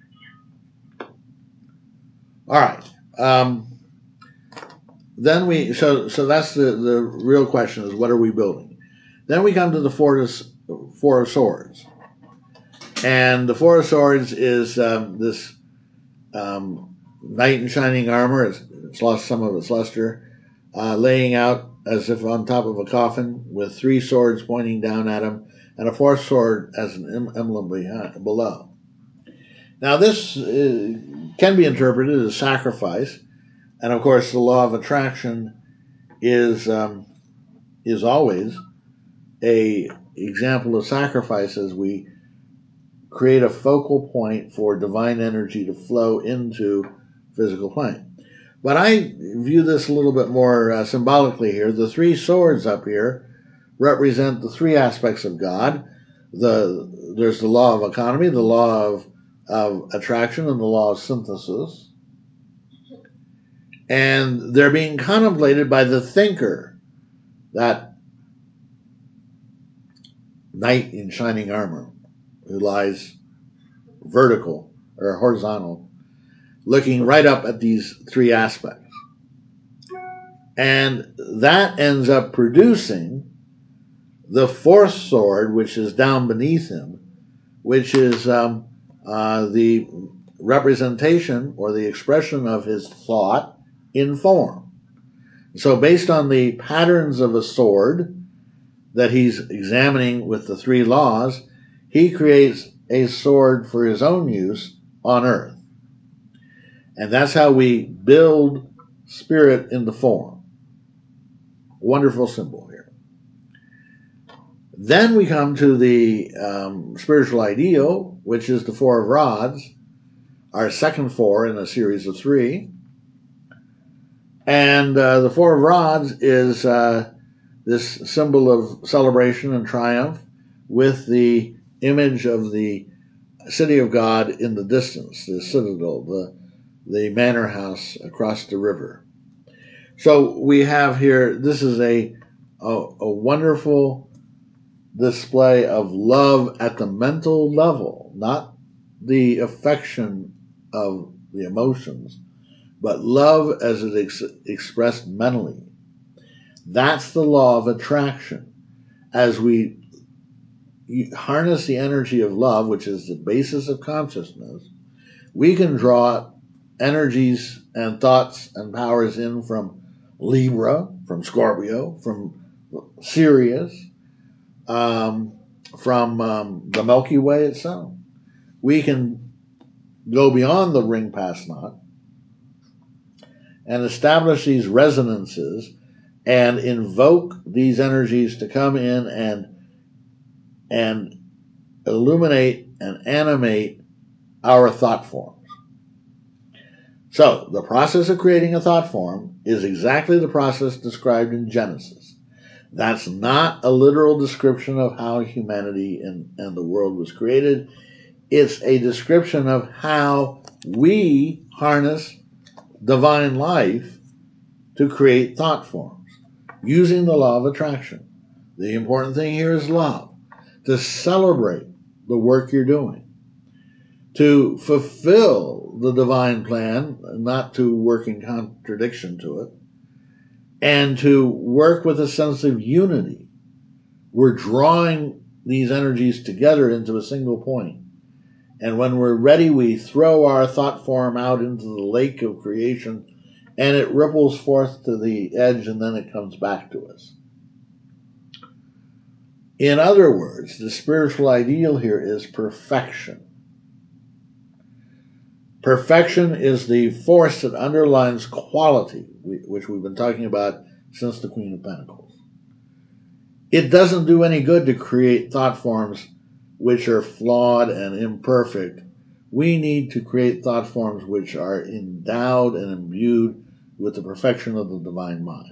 Speaker 1: All right. Um, then we so so that's the, the real question is what are we building? Then we come to the four of, four of swords, and the four of swords is um, this um, knight in shining armor. It's, it's lost some of its luster, uh, laying out as if on top of a coffin with three swords pointing down at him, and a fourth sword as an emblem behind, below. Now this uh, can be interpreted as sacrifice, and of course the law of attraction is um, is always a example of sacrifice as we create a focal point for divine energy to flow into physical plane. But I view this a little bit more uh, symbolically here. The three swords up here represent the three aspects of God. The there's the law of economy, the law of of attraction and the law of synthesis. And they're being contemplated by the thinker, that knight in shining armor who lies vertical or horizontal, looking right up at these three aspects. And that ends up producing the fourth sword, which is down beneath him, which is um, uh, the representation or the expression of his thought in form. So based on the patterns of a sword that he's examining with the three laws, he creates a sword for his own use on earth. And that's how we build spirit into form. Wonderful symbol here. Then we come to the um, spiritual ideal, which is the Four of Rods, our second four in a series of three. And uh, the Four of Rods is uh, this symbol of celebration and triumph with the image of the city of God in the distance, the citadel, the, the manor house across the river. So we have here, this is a, a, a wonderful display of love at the mental level, not the affection of the emotions, but love as it ex- expressed mentally. That's the law of attraction. As we harness the energy of love, which is the basis of consciousness, we can draw energies and thoughts and powers in from Libra, from Scorpio, from Sirius, um, from um, the Milky Way itself. We can go beyond the ring past knot and establish these resonances and invoke these energies to come in and and illuminate and animate our thought forms. So, the process of creating a thought form is exactly the process described in Genesis. That's not a literal description of how humanity and, and the world was created. It's a description of how we harness divine life to create thought forms using the law of attraction. The important thing here is love. To celebrate the work you're doing. To fulfill the divine plan, not to work in contradiction to it. And to work with a sense of unity. We're drawing these energies together into a single point. And when we're ready, we throw our thought form out into the lake of creation, and it ripples forth to the edge, and then it comes back to us. In other words, the spiritual ideal here is perfection. Perfection is the force that underlines quality, which we've been talking about since the Queen of Pentacles. It doesn't do any good to create thought forms which are flawed and imperfect. We need to create thought forms which are endowed and imbued with the perfection of the divine mind.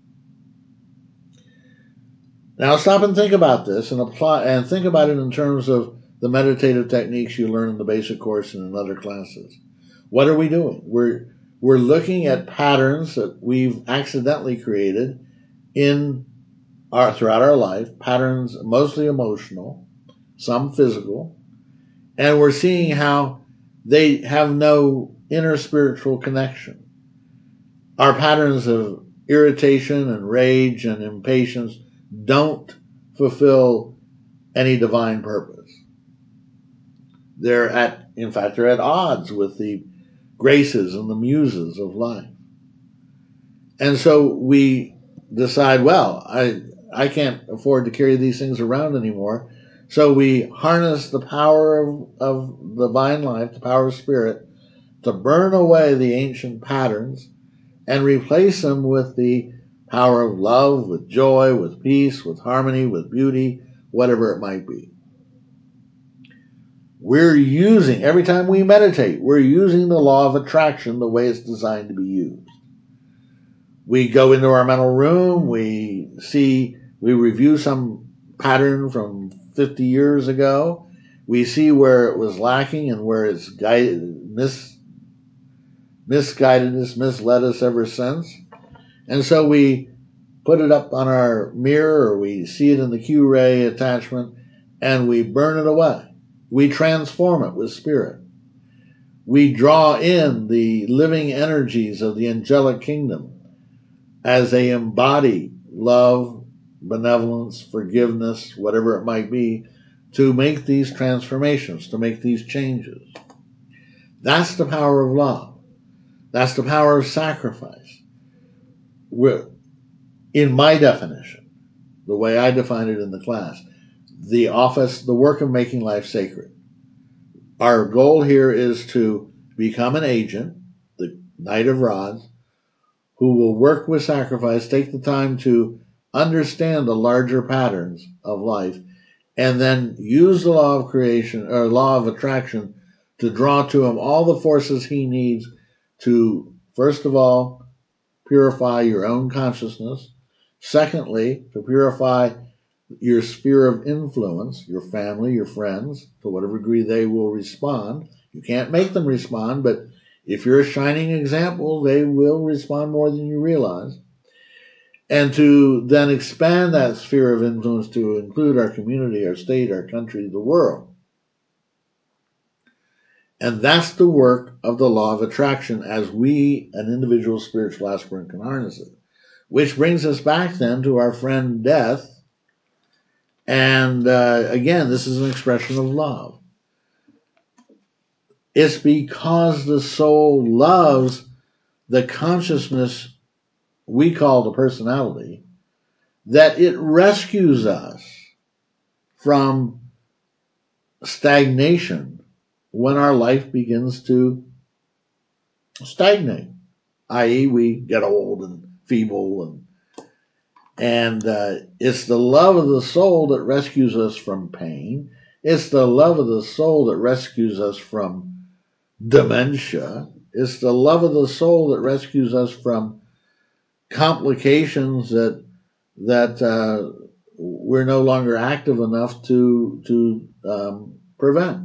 Speaker 1: Now stop and think about this and apply and think about it in terms of the meditative techniques you learn in the basic course and in other classes. What are we doing? We're we're looking at patterns that we've accidentally created in our throughout our life, patterns mostly emotional, some physical, and we're seeing how they have no inner spiritual connection. Our patterns of irritation and rage and impatience don't fulfill any divine purpose. They're at, in fact, they're at odds with the graces and the muses of life. And so we decide, well, I I can't afford to carry these things around anymore. So we harness the power of, of divine life, the power of spirit, to burn away the ancient patterns and replace them with the power of love, with joy, with peace, with harmony, with beauty, whatever it might be. We're using, every time we meditate, we're using the law of attraction the way it's designed to be used. We go into our mental room, we see, we review some pattern from fifty years ago, We see where it was lacking and where it's guided, mis, misguided us, misled us ever since. And so we put it up on our mirror, or we see it in the Q-ray attachment, and we burn it away. We transform it with spirit. We draw in the living energies of the angelic kingdom as they embody love, benevolence, forgiveness, whatever it might be, to make these transformations, to make these changes. That's the power of love. That's the power of sacrifice. We're, in my definition, the way I define it in the class, the office, the work of making life sacred. Our goal here is to become an agent, the Knight of Rods, who will work with sacrifice, take the time to understand the larger patterns of life, and then use the law of creation or law of attraction to draw to him all the forces he needs to, first of all, purify your own consciousness. Secondly, to purify your sphere of influence, your family, your friends, to whatever degree they will respond. You can't make them respond, but if you're a shining example, they will respond more than you realize. And to then expand that sphere of influence to include our community, our state, our country, the world. And that's the work of the law of attraction as we, an individual spiritual aspirant, can harness it. Which brings us back then to our friend death. And uh, again, this is an expression of love. It's because the soul loves the consciousness we call the personality that it rescues us from stagnation when our life begins to stagnate, that is we get old and feeble. And, and uh, it's the love of the soul that rescues us from pain. It's the love of the soul that rescues us from dementia. It's the love of the soul that rescues us from complications that that uh, we're no longer active enough to to um, prevent.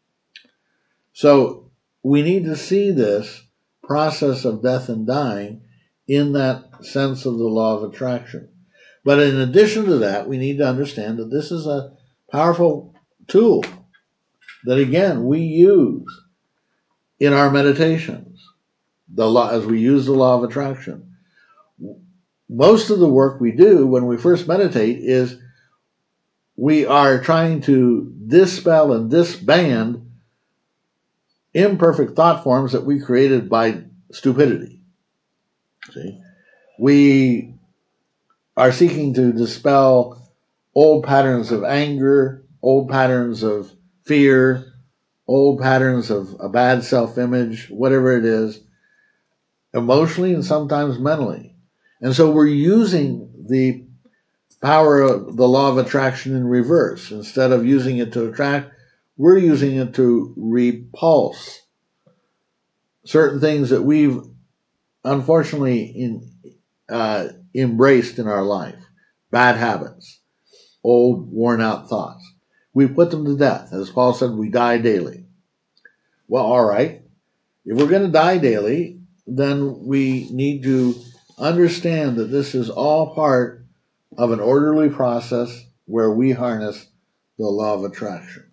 Speaker 1: So we need to see this process of death and dying in that sense of the law of attraction. But in addition to that, we need to understand that this is a powerful tool that, again, we use in our meditations, the law, as we use the law of attraction. Most of the work we do when we first meditate is we are trying to dispel and disband imperfect thought forms that we created by stupidity. See? We are seeking to dispel old patterns of anger, old patterns of fear, old patterns of a bad self-image, whatever it is, emotionally and sometimes mentally. And so we're using the power of the law of attraction in reverse. Instead of using it to attract, we're using it to repulse certain things that we've unfortunately in, uh, embraced in our life. Bad habits, old worn out thoughts. We put them to death. As Paul said, we die daily. Well, all right. If we're going to die daily, then we need to understand that this is all part of an orderly process where we harness the law of attraction.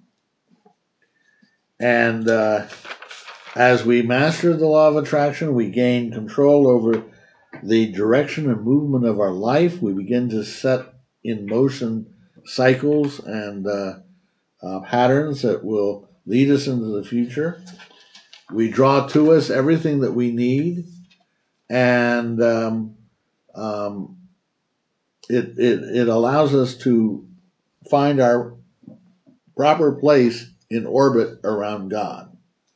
Speaker 1: And uh, as we master the law of attraction, we gain control over the direction and movement of our life. We begin to set in motion cycles and uh, uh, patterns that will lead us into the future. We draw to us everything that we need, and um, um, it, it, it allows us to find our proper place in orbit around God.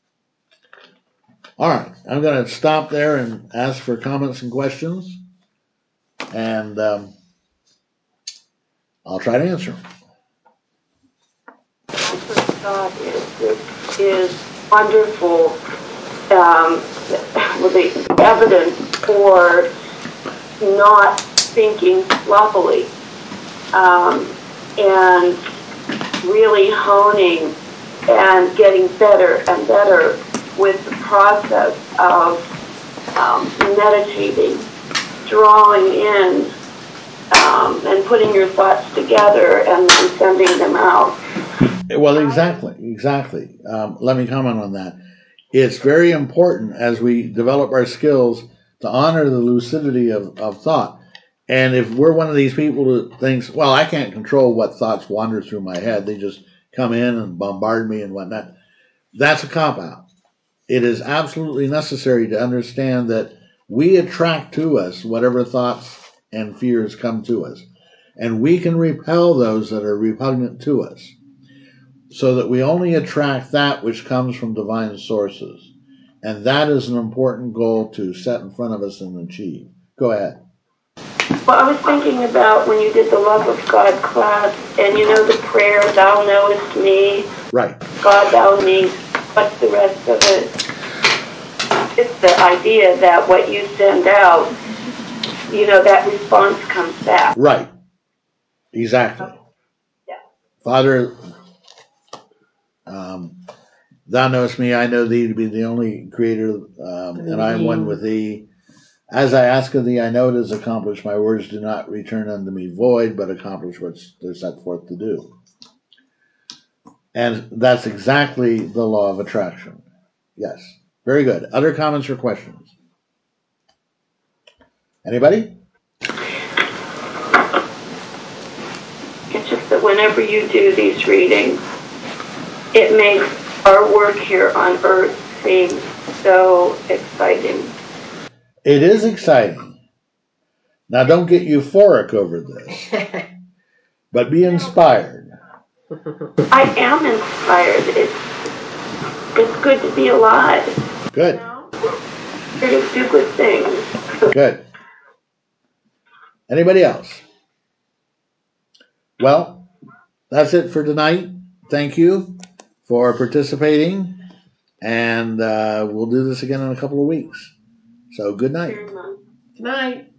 Speaker 1: All right, I'm going to stop there and ask for comments and questions, and um, I'll try to answer them.
Speaker 4: My first thought is this is wonderful, um, with the evidence for not thinking fluffily, um, and really honing and getting better and better with the process of um, meditating, drawing in, um, and putting your thoughts together and then sending them out.
Speaker 1: Well, exactly, exactly. Um, let me comment on that. It's very important as we develop our skills to honor the lucidity of, of thought. And if we're one of these people who thinks, well, I can't control what thoughts wander through my head, they just come in and bombard me and whatnot, that's a cop-out. It is absolutely necessary to understand that we attract to us whatever thoughts and fears come to us. And we can repel those that are repugnant to us, so that we only attract that which comes from divine sources. And that is an important goal to set in front of us and achieve. Go ahead.
Speaker 4: Well, I was thinking about when you did the Love of God class, and you know the prayer, thou knowest me.
Speaker 1: Right.
Speaker 4: God, thou me. What's the rest of it? It's the idea that what you send out, you know, that response comes back.
Speaker 1: Right. Exactly.
Speaker 4: Yeah.
Speaker 1: Father, um, thou knowest me, I know thee to be the only creator, um, and I am one with thee. As I ask of thee, I know it is accomplished. My words do not return unto me void, but accomplish what they're set forth to do. And that's exactly the law of attraction. Yes. Very good. Other comments or questions? Anybody?
Speaker 4: It's just that whenever you do these readings, it makes our work here on Earth seem so exciting.
Speaker 1: It is exciting. Now, don't get euphoric over this, but be inspired.
Speaker 4: I am inspired. It's it's good to be alive.
Speaker 1: Good.
Speaker 4: Here to do good things.
Speaker 1: Good. Anybody else? Well, that's it for tonight. Thank you for participating, and uh, we'll do this again in a couple of weeks. So good night.
Speaker 2: Good night.